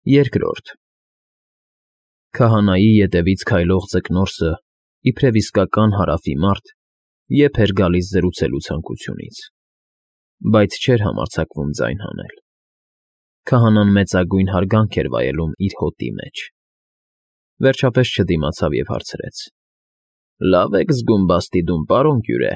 Երկրորդ Քահանայի ետևից քայլող ձկնորսը, իբրև իսկական Հարավի մարդ, եփ էր գալիս զրուցելու ցանկությունից, բայց չէր համարձակվում ձայն հանել։ Քահանան մեծագույն հարգանք էր վայելում իր հոտի մեջ։ Վերջապես չդիմացավ և հարցրեց. «Լավ եք զգում Բաստիդում, պարոն Կյուրե»։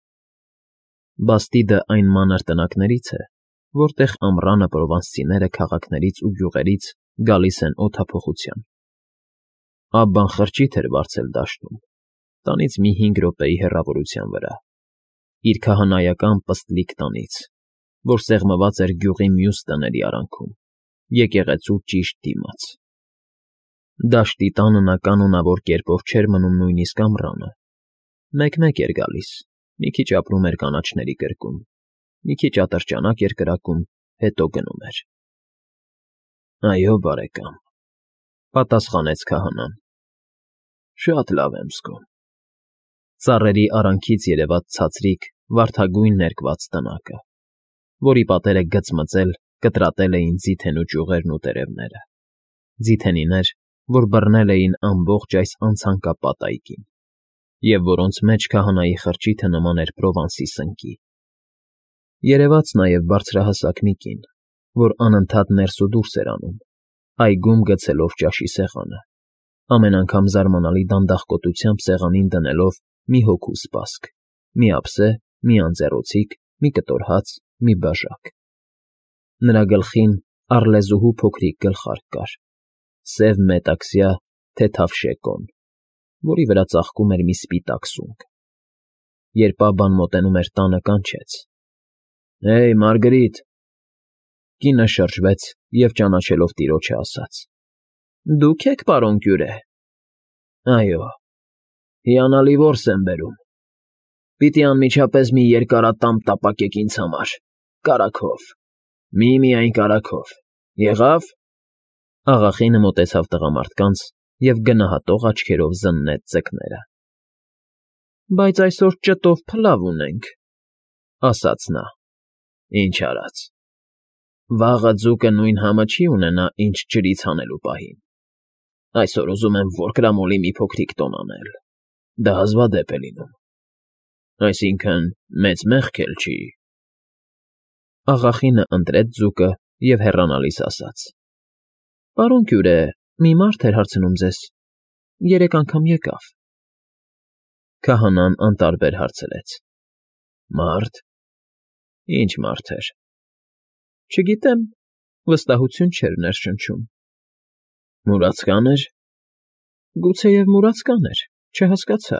Բաստիդը այն մանր տնակներից է, որտեղ ամռանը պրովանսցիները քաղաքներից ու գյուղերից գալիս են օդափոխության։ Աբբան խրճիթ էր վարձել դաշտում, տանից մի 5 րոպեի հեռավորության վրա, իր քահանայական պստլիկ տանից, որ սեղմված էր գյուղի մյուս տների արանքում, եկեղեցու ճիշտ դիմաց։ Դաշտի տանը նա կանոնավոր կերպով չէր մնում նույնիսկ ամռանը. մեկ-մեկ էր գալիս, մի քիչ ապրում էր կանաչների կրկում, մի քիչ ատրճանակ էր կրակում, հետո գնում էր։ «Այո, բարեկամ», պատասխանեց քահանան, «շատ լավ եմ զգում»։ Ծառերի արանքից երևաց ցածրիկ, վարդագույն ներկված տնակը, որի պատերը գծմծել, կտրատել էին ձիթենու ճյուղերն ու տերևները, ձիթենիներ, որ բռնել էին ամբողջ այս անցանկապատ այգին, և որոնց մեջ քահանայի խրճիթը նման էր Պրովանսի սնկի։ Երևաց նաև բարձրահասակ մի կին, որ անընդհատ ներս ու դուրս էր անում, այգում գցելով ճաշի սեղանը, ամեն անգամ զարմանալի դանդաղկոտությամբ սեղանին դնելով մի հոգու սպասք, մի ափսե, մի անձեռոցիկ, մի կտոր հաց, մի բաժակ։ Նրա գլխին առլեզուհու փոքրիկ գլխարկ կար, սև մետաքսյա թեթև շեկոն, որի վրա ծաղկում էր մի սպիտակ սունկ։ Երբ Աբբան մոտենում էր տանը, կանչեց. «Հեյ, Մարգրիտ»։ Կինը շրջվեց և ճանաչելով տիրոջը ասաց. «Դուք եք, պարոն Կյուրե»։ «Այո»։ «Հիանալի որս եմ բերում։ Պիտի անմիջապես մի երկարատամ տապակեք ինձ համար, կարագով, միմիայն կարագով, եղա՞վ»։ Աղախինը մոտեցավ տղամարդկանց և գնահատող աչքերով զննեց ձկները։ «Բայց այսօր ճտով փլավ ունենք», ասաց նա։ «Ինչ արած։ Վաղը ձուկը նույն համը չի ունենա, ինչ ջրից հանելու պահին։ Այսօր ուզում եմ որկրամոլի մի փոքրիկ տոն անել, դա հազվադեպ է լինում։ Այսինքն՝ մեծ մեղք էլ չի»։ Աղախինը ընտրեց ձուկը և հեռանալիս ասաց. «Պարոն Կյուրե, մի մարդ էր հարցնում ձեզ, 3 անգամ եկավ»։ Քահանան անտարբեր հարցրեց. «Մարդ։ Ի՞նչ մարդ էր»։ «Չգիտեմ», վստահություն չէր ներշնչում։ «Մուրացկա՞ն էր»։ «Գուցեև մուրացկան էր, չհասկացա»։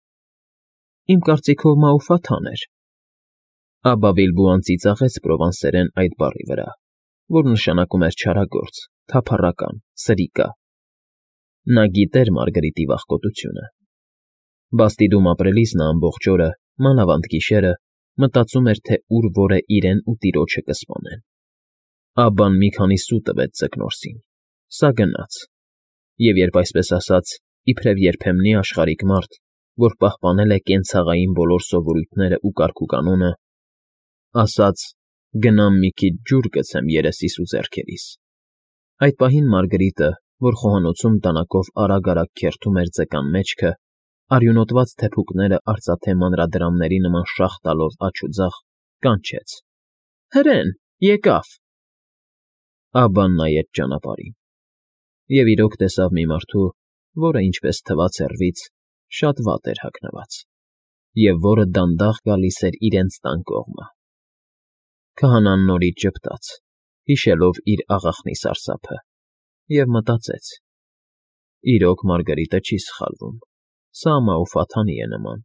«Իմ կարծիքով Մաուֆաթան էր»։ Աբբա Վիլբուան ծիծաղեց պրովանսերեն այդ բառի վրա, որ նշանակում էր չարագործ, թափառական, սրիկա։ Նա գիտեր Մարգրիտի վախկոտությունը։ Բաստիդում ապրելիս նա ամբողջ օրը, մանավանդ գիշերը, մտածում էր, թե ուր որ է իրեն ու տիրոջը կսպանեն։ Աբբան մի քանի սու տվեց ձկնորսին, սա գնաց, և երբ այսպես ասած, իբրև երբեմնի աշխարհիկ մարդ, որ պահպանել է կենցաղային բոլոր սովորույթները ու կարգուկանոնը, ասաց. «Գնամ մի քիչ ջուր գցեմ երեսիս ու ձեռքերիս»։ Այդ պահին Մարգրիտը, որ խոհանոցում տնակով արագ֊արագ քերթում էր ձկան մեջքը, արյունոտված թեփուկները արծաթե մանրադրամների նման շաղ տալով աջ ու ձախ, կանչեց. «Հրեն, եկավ»։ Աբբան նայեց ճանապարհին և իրոք տեսավ մի մարդու, որը, ինչպես թվաց հեռվից, շատ վատ էր հագնված, և որը դանդաղ գալիս էր իրենց տան կողմը։ Քահանան նորից ժպտաց, հիշելով իր աղախնի սարսափը, և մտածեց. իրոք Մարգրիտը չի սխալվում, սա Մաուֆաթանի է նման։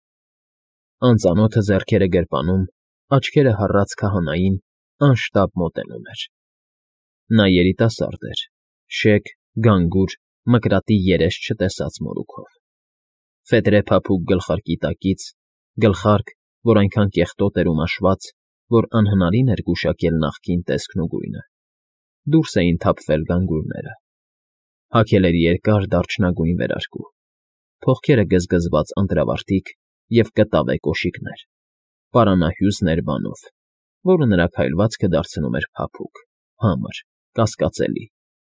Անծանոթը ձեռքերը գրպանում, աչքերը հառած քահանային, անշտապ մոտենում էր։ Նա երիտասարդ էր, շեկ, գանգուր, մկրատի երես չտեսած մորուքով։ Ֆետրե փափուկ գլխարկի տակից, գլխարկ, որ այնքան կեղտոտ էր ու մաշված, որ անհնարին էր գուշակել նախկին տեսքն ու գույնը, դուրս էին թափվել գանգուրները։ Հագել էր երկար դարչնագույն վերարկու, փողքերը գզգզված ընտրավարտիք և կտավե կոշիկներ, պարանահյուսն ներբանով, որը նրա քայլվածքը դարձնում էր փափուկ, համր, կասկածելի,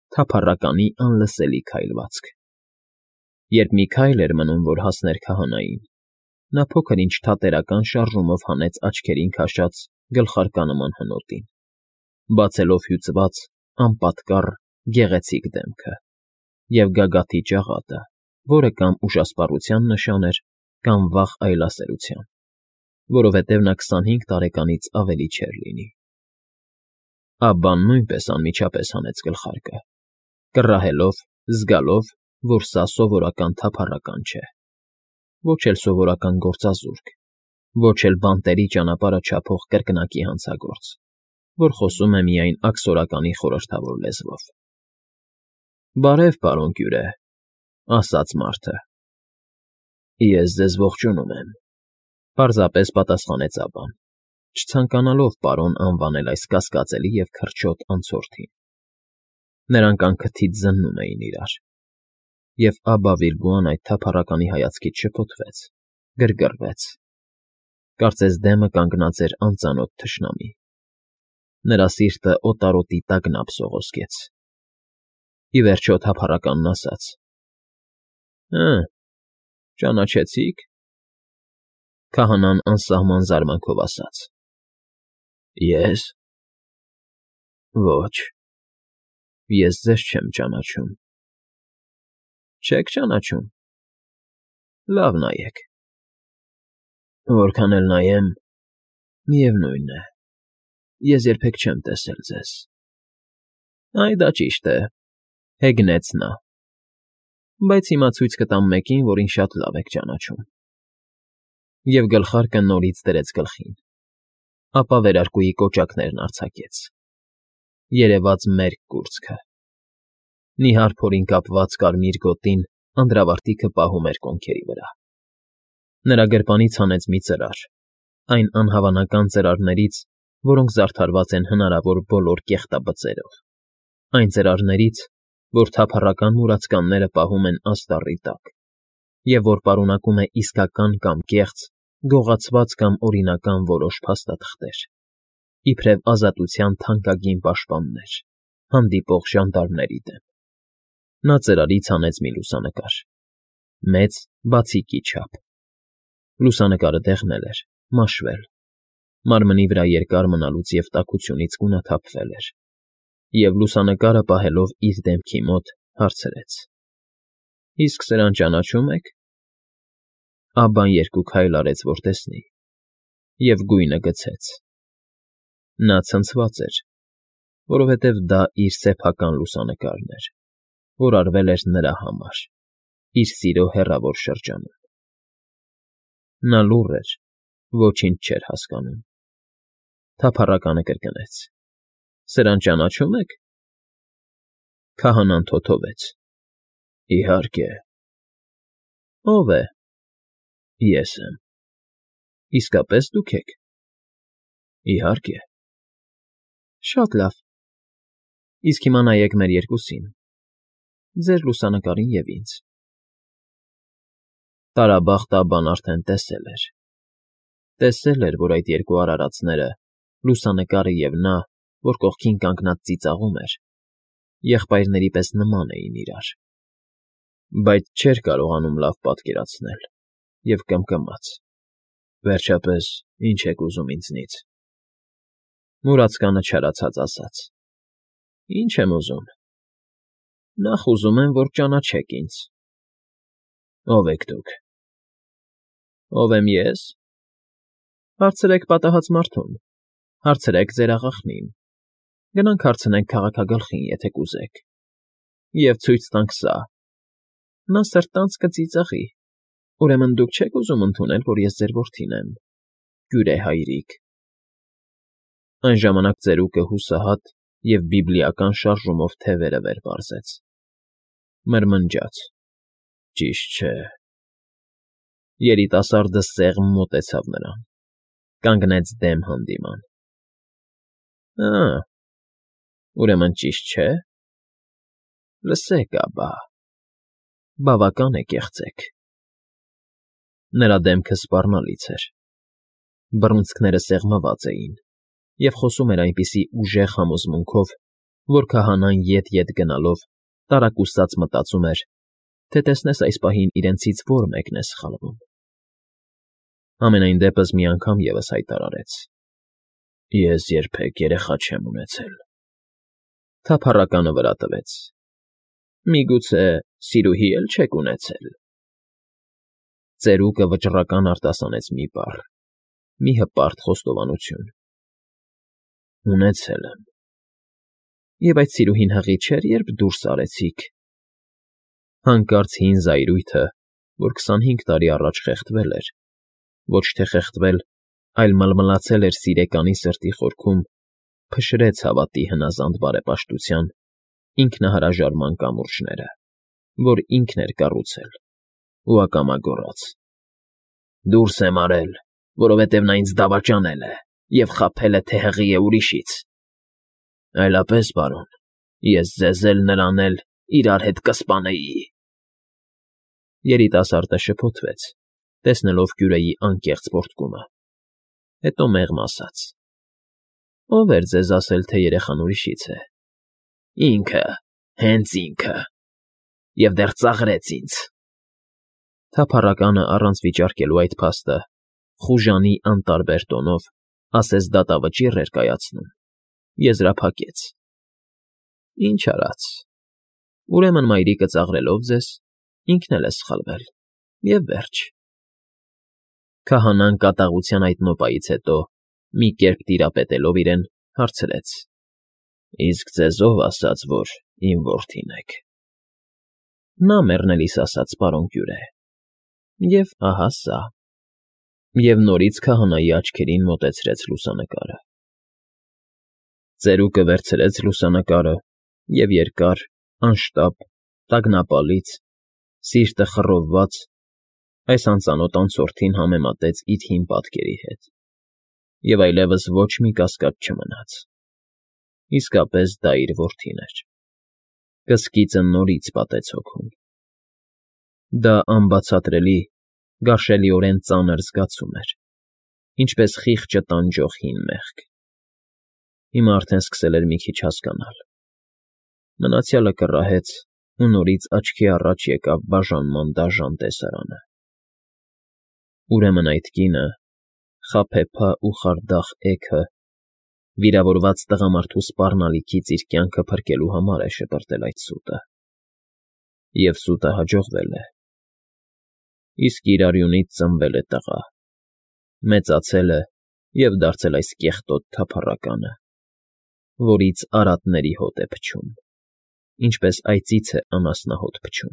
թափառականի անլսելի քայլվածք։ Երբ մի քայլ էր մնում, որ հասներ քահանային, նա փոքր-ինչ թատերական շարժումով հանեց աչքերին քաշած գլխարկանման հնոտին, բացելով հյուծված, անպատկառ, գեղեցիկ դեմքը, և գագաթի ճաղատը, որը կամ ուշասպառության նշան էր, կամ վաղ այլասերության, որովհետև նա 25 տարեկանից ավելի չէր լինի։ Աբբան նույնպես անմիջապես հանեց գլխարկը, կռահելով, զգալով, որ սա սովորական թափառական չէ, ոչ էլ սովորական գործազուրկ, ոչ էլ բանտերի ճանապարհը չափող կրկնակի հանցագործ, որ խոսում է միայն աքսորականի խորհրդավոր լեզվով։ «Բարև, պարոն Կյուրե», ասաց մարդը։ «Ես ձեզ ողջունում եմ», պարզապես պատասխանեց Աբբան, չցանկանալով պարոն անվանել այս կասկածելի և քրչոտ անցորդին։ Նրանք անքթից զննում էին իրար, և Աբբա Վիլբոն այդ թափառականի հայացքից շփոթվեց, գրգռվեց, կարծես դեմը կանգնած էր անծանոթ թշնամի։ Նրա սիրտը օտարոտի տագնապ սողոսկեց։ Ի վերջո թափառականն ասաց. «Հը, ճանաչեցի՞ք»։ Քահանան անսահման զարմանքով ասաց. «Ես։ Ոչ, ես ձեզ չեմ ճանաչում»։ «Չեք ճանաչում։ Լավ նայեք»։ «Որքան էլ նայեմ, միևնույն է, ես երբեք չեմ տեսել ձեզ»։ «Այ դա ճիշտ է,֊ հեգնեց նա,֊ բայց հիմա ցույց կտամ մեկին, որին շատ լավ եք ճանաչում»։ Եվ գլխարկը նորից դրեց գլխին, ապա վերարկուի կոճակներն արձակեց։ Երևաց մերկ կուրծքը։ Նիհար փորին կապված կարմիր գոտին անդրավարտիքը պահում էր կոնքերի վրա։ Նրա գրպանից հանեց մի ծրար, այն անհավանական ծրարներից, որոնք զարդարված են հնարավոր բոլոր կեղտաբծերով, այն ծրարներից, որ թափառական մուրացկանները պահում են աստառի տակ, և որ պարունակում է իսկական կամ կեղծ, գողացված կամ օրինական որոշ փաստաթղթեր, իբրև ազատության թանկագին պաշտպաններ, հանդիպող ժանդարմների դեմ։ Նա ծրարից հանեց մի լուսանկար, մեծ, բացիկի չափ։ Լուսանկարը դեղնել էր, մաշվել, մարմնի վրա երկար մնալուց և տաքությունից գունաթափվել էր, և լուսանկարը պահելով իր դեմքի մոտ, հարցրեց. «Իսկ սրան ճանաչում եք»։ Աբբան երկու քայլ արեց, որ տեսնի, և գույնը գցեց։ Նա ցնցված էր, որովհետև դա իր սեփական լուսանկարն էր, որ արվել էր նրա համար, իր սիրո հեռավոր շրջանում։ Նա լուռ էր, ոչինչ չէր հասկանում։ Թափառականը կրկնեց. «Սրան ճանաչում եք»։ Քահանան թոթովեց. «Իհարկե»։ «Ո՞վ է»։ «Ես եմ»։ «Իսկապես դուք եք»։ «Իհարկե»։ «Շատ լավ։ Իսկ հիմա նայեք մեր երկուսին, ձեր լուսանկարին և ինձ»։ Տարաբախտ Աբբան արդեն տեսել էր, որ այդ երկու արարածները, լուսանկարը և նա, որ կողքին կանգնած ծիծաղում էր, եղբայրների պես նման էին իրար, բայց չէր կարողանում լավ պատկերացնել և կմկմաց. «Վերջապես, ի՞նչ եք ուզում ինձնից»։ Մուրացկանը չարացած ասաց. «Ի՞նչ եմ ուզում։ Նախ ուզում եմ, որ ճանաչեք ինձ»։ «Ո՞վ եք դուք»։ «Ո՞վ եմ ես»։ Հարցրեք պատահած մարդուն, հարցրեք ձեր աղախնին, գնանք հարցնենք քաղաքագլխին, եթե կուզեք, և ցույց տանք սա։ Նա սրտանց կծիծաղի։ Ուրեմն դուք չեք ուզում ընդունել, որ ես ձեր որդին եմ, Կյուրե հայրիկ»։ Այն ժամանակ ծերուկը հուսահատ և բիբլիական շարժումով թևերը վեր պարզեց, մրմնջաց. «Ճիշտ չէ»։ Երիտասարդը սեղմ մոտեցավ նրան, կանգնեց դեմ հանդիման։ «Ա՜, ուրեմն ճիշտ չէ՞։ Լսեք, Աբբա, բավական է կեղծեք»։ Նրա դեմքը սպառնալից էր, բռունցքները սեղմված էին, և խոսում էր այնպիսի ուժեղ համոզմունքով, որ քահանան ետ գնալով տարակուսած մտածում էր, թե տեսնես այս պահին իրենցից որ մեկն է սխալվում։ Ամենայն դեպս մի անգամ ևս հայտարարեց. Ես երբեք երեխա չեմ ունեցել։ Թափառականը վրա տվեց. Միգուցե սիրուհի էլ չեք ունեցել։ Ծերուկը վճռական արտասանեց մի բառ, մի հպարտ խոստովանություն. Ունեցել եմ։ Եվ այդ սիրուհին հղի չէր, երբ դուրս արեցիք։ Հանկարծ հին զայրույթը, որ 25 տարի առաջ խեղդվել էր, ոչ թե խեղդվել, այլ մլմլացել էր սիրեկանի սրտի խորքում, փշրեց հավատի հնազանդ բարեպաշտության, ինքնահրաժարման կամուրջները, որ ինքն էր կառուցել, ու ակամա գոռաց. Դուրս եմ արել, որովհետև նա ինձ դավաճանել է և խաբել է, թե հղի է ուրիշից։ Այլապես, պարոն, ես ձեզ էլ նրան էլ իրար հետ կսպանեի։ Երիտասարդը շփոթվեց, տեսնելով Կյուրեի անկեղծ պոռթկումը, հետո մեղմ ասաց. Ո՞վ էր ձեզ ասել, թե երեխան ուրիշից է։ Ինքը, հենց ինքը, և դեռ ծաղրեց ինձ։ Թափառականը առանց վիճարկելու այդ փաստը, խուժանի անտարբեր տոնով, ասես դատավճիռ էր կայացնում, եզրափակեց. Ինչ արած։ Ուրեմն մայրիկը ծաղրելով ձեզ, ինքն էլ է սխալվել, և վերջ։ Քահանան կատաղության այդ նոպայից հետո, մի կերպ տիրապետելով իրեն, հարցրեց. Իսկ ձեզ ով ասաց, որ իմ որդին եք։ Նա մեռնելիս ասաց, պարոն Կյուրե, և ահա սա։ Եվ նորից քահանայի աչքերին մոտեցրեց լուսանկարը։ Ծերուկը վերցրեց լուսանկարը և երկար, անշտապ, տագնապալից, սիրտը խռովված, այս անծանոթ անցորդին համեմատեց իր հին պատկերի հետ, և այլևս ոչ մի կասկած չմնաց. իսկապես դա իր որդին էր։ Կսկիծը նորից պատեց հոգուն։ Դա անբացատրելի, գարշելիորեն ծանր զգացում էր, ինչպես խիղճը տանջող հին մեղք։ Հիմա արդեն սկսել էր մի քիչ հասկանալ։ Մնացյալը կռահեց, ու նորից աչքի առաջ եկավ բաժանման դաժան տեսարանը։ Ուրեմն այդ կինը, խաբեբա ու խարդախ էգը, վիրավորված տղամարդու սպառնալիքից իր կյանքը փրկելու համար է շպրտել այդ սուտը։ Եվ սուտը հաջողվել է։ Իսկ իր արյունից ծնվել է տղա, մեծացել է և դարձել այս կեղտոտ թափառականը, որից արատների հոտ է փչում, ինչպես այծից է անասնահոտ փչում։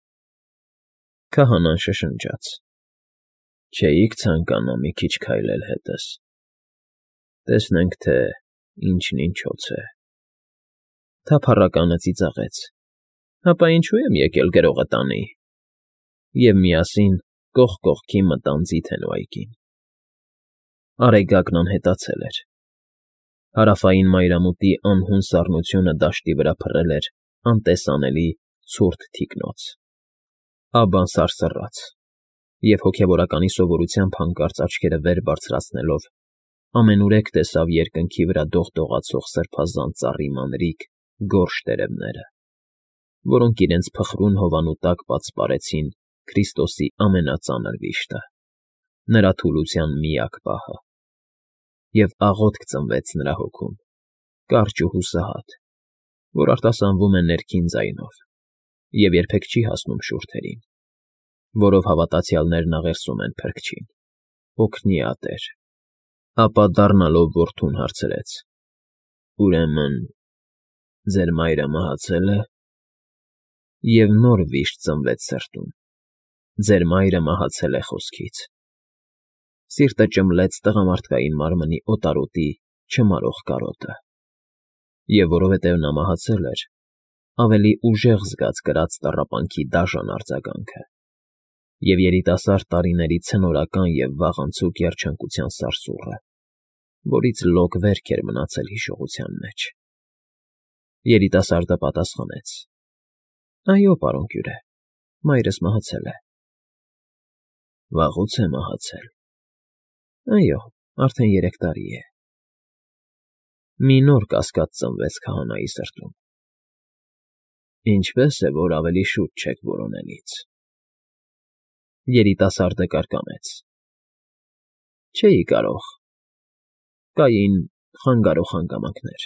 Քահանան շշնջաց. Չէիք ցանկանա մի քիչ քայլել հետս։ Տեսնենք, թե ինչն ինչոց է։ Թափառականը ծիծաղեց. Հապա ինչու եմ եկել գրողը տանի։ Եվ միասին կողք կողքի մտան ձիթեն ու այգին։ Արեգակն անհետացել էր։ Հարավային մայրամուտի անհուն սառնությունը դաշտի վրա փռել էր անտեսանելի ցուրտ թիկնոց։ Աբան սարսռաց, և հոգևորականի սովորությամբ հանկարծ աչքերը վեր բարձրացնելով, ամենուրեք տեսավ երկնքի վրա դողդողացող սրբազան ծառի մանրիկ, գորշ տերևները, որոնք իրենց փխրուն հովանու տակ պատսպարեցին Քրիստոսի ամենածանր վիշտը, նրա թուլության միակ պահը։ Եվ աղոթք ծնվեց նրա հոգում, կարճ ու հուսահատ, որ արտասանվում է ներքին ձայնով և երբեք չի հասնում շուրթերին, որով հավատացյալներն աղերսում են Փրկչին, օգնի ատեր։ Ապա դառնալով որդուն հարցրեց. Ուրեմն ձեր մայրը մահացել է։ Եվ նոր վիշտ ծնվեց սրտում. ձեր մայրը մահացել է խոսքից։ Սիրտը ճմլեց տղամարդկային մարմնի օտարոտի չմարող կարոտը։ Եվ որովհետև նա մահացել էր, ավելի ուժեղ զգաց կրած տառապանքի դաժան արձագանքը, և երիտասարդ տարիների ցնորական և վաղանցուկ երջանկության սարսուռը, որից լոկ վերք էր մնացել հիշողության մեջ։ Երիտասարդը պատասխանեց. Այո, պարոն Կյուրե, մայրս մահացել է։ Վաղուց է մահացել։ Այո, արդեն 3 տարի է։ Մի նոր կասկած ծնվեց քահանայի սրտում. ինչպես է, որ ավելի շուտ չեք որոնելից։ Երիտասարդը կարկամեց. չէի կարող, կային խանգարող հանգամանքներ,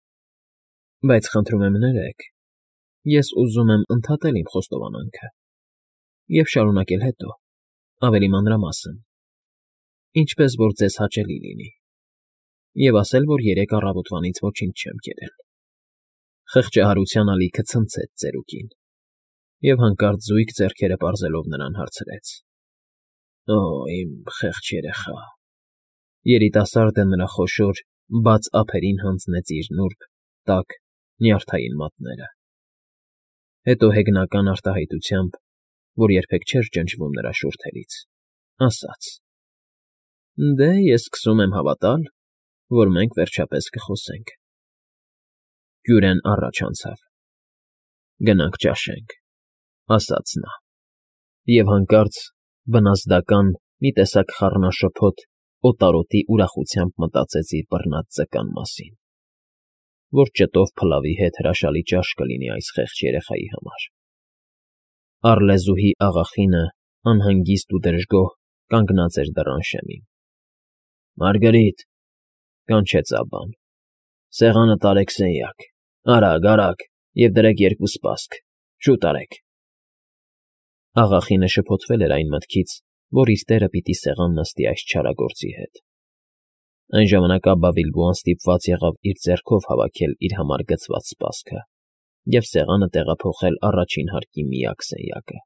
բայց խնդրում եմ ներեք, ես ուզում եմ ընդհատել իմ խոստովանանքը և շարունակել հետո, ավելի մանրամասն, ինչպես որ ձեզ հաճելի լինի, և ասել, որ երեկ առավոտվանից ոչինչ չեմ կերել։ Խղճահարության ալիքը ցնցեց ծերուկին, և հանկարծ զույգ ձեռքերը պարզելով նրան հարցրեց. «Օ, իմ խեղճ երեխա»։ Երիտասարդը նրա խոշոր, բաց ափերին հանձնեց իր նուրբ, տաք, նյարդային մատները։ Հետո հեգնական արտահայտությամբ, որ երբեք չէր ջնջվում նրա շուրթերից, ասաց. «Դե, ես սկսում եմ հավատալ, որ մենք վերջապես կխոսենք»։ Կյուրեն առաջ անցավ. «Գնանք ճաշենք», ասաց նա, և հանկարծ բնազդական մի տեսակ խառնաշփոթ օտարոտի ուրախությամբ մտածեց իր բռնած ձկան մասին, որ ճտով փլավի հետ հրաշալի ճաշ կլինի այս խեղճ երեխայի համար։ Առլեզուհի աղախինը անհանգիստ ու դժգոհ կանգնած էր դռան շեմին։ «Մարգարիտ», կանչեց Աբբան, «սեղանը տարեք սենյակ, արագ, արագ, և դրեք երկու սպասք, շուտ արեք»։ Աղախինը շփոթվել էր այն մտքից, որ իր տերը պիտի սեղան նստի այս չարագործի հետ։ Այն ժամանակ Աբբա Վիլբոն ստիպված եղավ իր ձեռքով հավաքել իր համար գցված սպասքը և սեղանը տեղափոխել առաջին հարկի միակ սենյակը։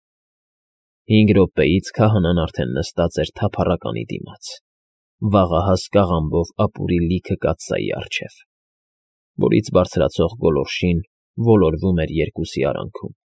5 րոպեից քահանան արդեն նստած էր թափառականի դիմաց, վաղահաս կաղամբով ապուրի լիքը կաթսայի առջև, որից բարձրացող գոլորշին ոլորվում էր երկուսի արանքում։